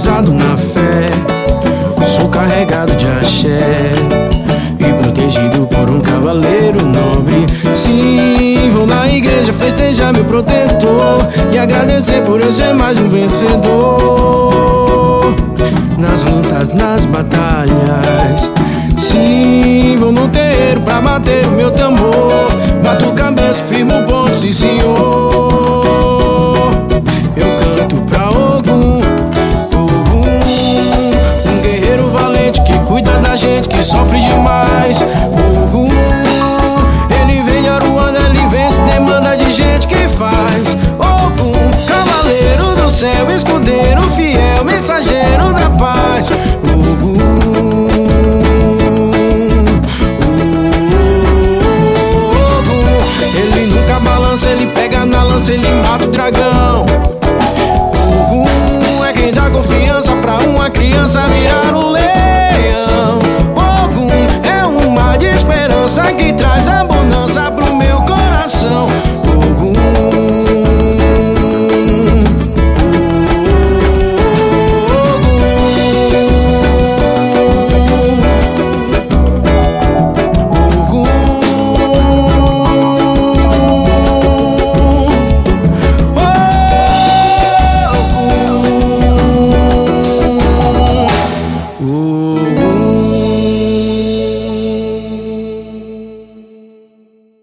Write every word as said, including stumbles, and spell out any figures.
batizado na fé, sou carregado de axé e protegido por um cavaleiro nobre. Sim, vou na igreja festejar meu protetor e agradecer por eu ser mais um vencedor. Nas lutas, nas batalhas, sim, vou no terreiro pra bater o meu tambor. Bato cabeça, firmo o ponto, sim senhor.